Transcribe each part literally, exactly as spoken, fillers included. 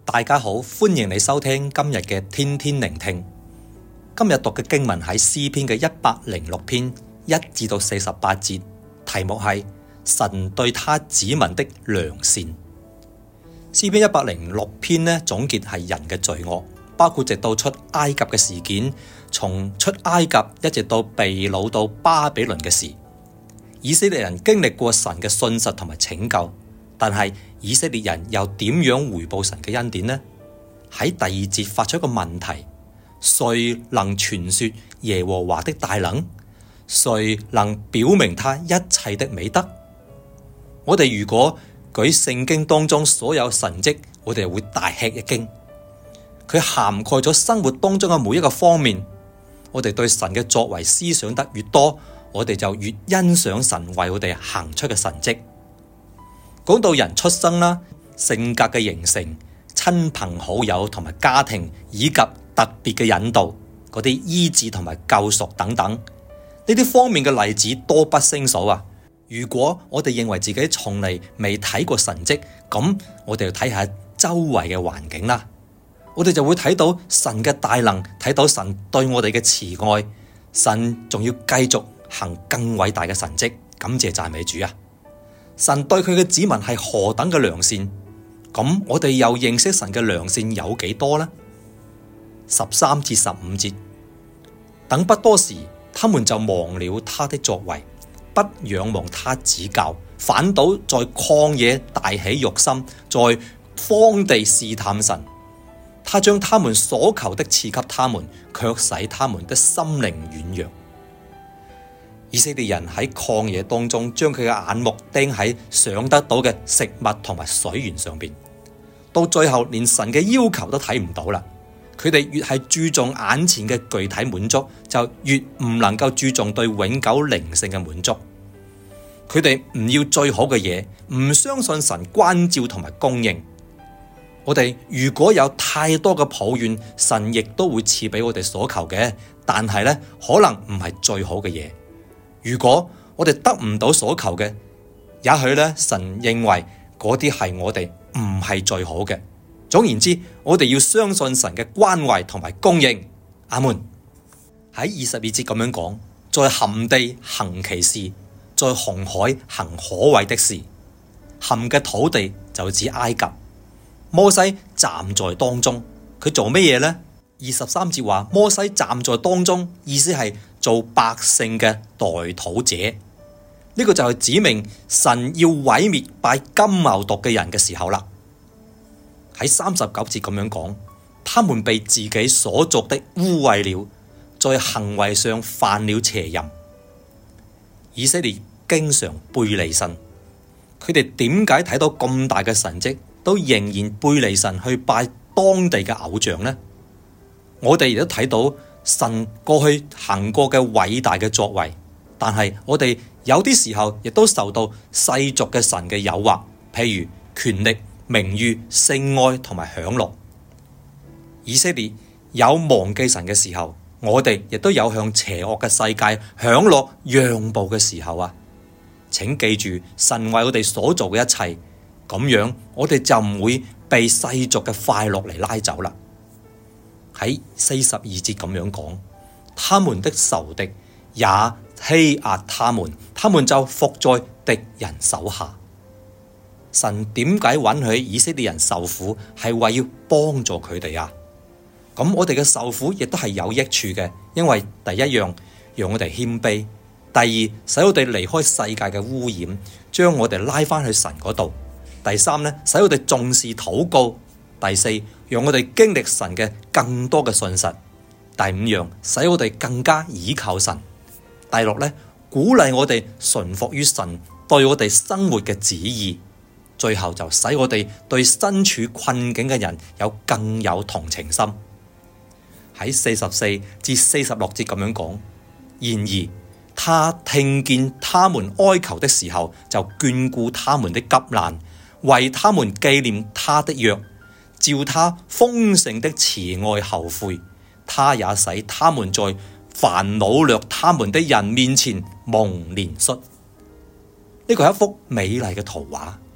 大家好，歡迎你收聽今日嘅天天聆聽。今日讀嘅經文喺詩篇嘅一百零六篇一至到四十八節，題目係神對他子民的良善。詩篇一百零六篇呢，總結係人嘅罪惡，包括直到出埃及嘅事件，從出埃及一直到被擄到巴比倫嘅事。以色列人經歷過神嘅信實同埋拯救，但係以色列人又點樣回報神嘅恩典呢？喺第二節發出一個問題：誰能傳說耶和華的大能？誰能表明他一切的美德？我哋如果舉聖經當中所有神蹟，我哋會大吃一驚。佢涵蓋咗生活當中嘅每一個方面。我哋對神嘅作為思想得越多，我哋就越欣賞神為我哋行出嘅神蹟。講到人出生啦、性格嘅形成、親朋好友同埋家庭，以及特別嘅引導，嗰啲醫治同埋救贖等等，呢啲方面嘅例子多不勝數啊！如果我哋認為自己從嚟未睇過神蹟，咁我哋就睇下周圍嘅環境啦。我哋就會睇到神嘅大能，睇到神對我哋嘅慈愛，神仲要繼續行更偉大嘅神蹟。感謝讚美主啊！神對佢嘅子民係何等嘅良善，咁我哋又認識神嘅良善有幾多呢？十三至十五節，等不多時，他們就忘了他的作為，不仰望他指教，反倒在曠野大起欲心，在荒地試探神。他將他們所求的賜給他們，卻使他們的心靈軟弱。以色列人喺曠野當中，將佢嘅眼目盯喺想得到嘅食物同埋水源上邊，到最後連神嘅要求都睇唔到啦。佢哋越係注重眼前嘅具體滿足，就越唔能夠注重對永久靈性嘅滿足。佢哋唔要最好嘅嘢，唔相信神關照同埋供應。我哋如果有太多嘅抱怨，神亦都會賜俾我哋所求嘅，但係咧可能唔係最好嘅嘢。如果我哋得唔到所求嘅，也許咧神認為嗰啲係我哋唔係最好嘅。總言之，我哋要相信神嘅關懷同埋供應。阿門。喺二十二節咁樣講，在含地行奇事，在紅海行可畏的事。含嘅土地就指埃及。摩西站在當中，佢做乜嘢呢？二十三節話摩西站在當中，意思係做百姓嘅代禱者。呢、這個就係指明神要毀滅拜金牛犢嘅人嘅時候啦。喺三十九節咁樣講，他們被自己所作的污穢了，在行為上犯了邪淫。以色列經常背離神，佢哋點解睇到咁大嘅神蹟，都仍然背離神去拜當地嘅偶像呢？我哋亦都睇到神過去行過嘅偉大嘅作為，但係我哋有啲時候亦都受到世俗嘅神嘅誘惑，譬如權力、名譽、性愛同埋享樂。以色列有忘記神嘅時候，我哋亦都有向邪惡嘅世界享樂讓步嘅時候啊！請記住，神為我哋所做嘅一切，咁樣我哋就唔會被世俗嘅快樂嚟拉走啦。喺四十二節咁樣講，他們的仇敵也欺壓他們，他們就伏在敵人手下。神點解允許以色列人受苦，係為要幫助佢哋啊？咁我哋嘅受苦亦都係有益處嘅，因為第一樣讓我哋謙卑，第二使我哋離開世界嘅污染，將我哋拉返去神嗰度。第三呢，使我哋重視禱告。第四，讓我哋經歷神嘅更多嘅信實。第五樣，使我哋更加倚靠神。第六呢，鼓勵我哋順服於神對我哋生活嘅旨意。最後就使我哋對身處困境嘅人有更有同情心。喺四十四至四十六節咁樣講，然而他聽見他們哀求的時候，就眷顧他們的急難，為他們紀念他的約，照他豐盛的慈愛後悔，他也使他們在凡擄掠他們的人面前蒙憐恤。呢個係一幅美麗嘅圖畫。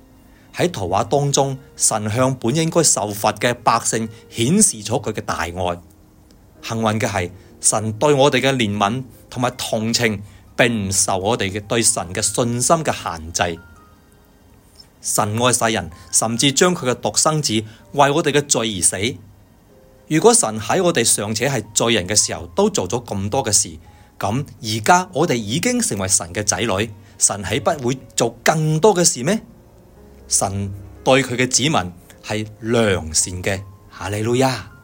喺圖畫當中，神向本應該受罰嘅百姓顯示咗佢嘅大愛。幸運嘅係，神對我哋嘅憐憫同埋同情，並唔受我哋嘅對神嘅信心嘅限制。神愛世人，甚至將佢嘅獨生子為我哋嘅罪而死。如果神喺我哋尚且係罪人嘅時候都做咗咁多嘅事，咁而家我哋已經成為神嘅仔女，神豈不會做更多嘅事咩？神對佢嘅子民係良善嘅，哈利路亞。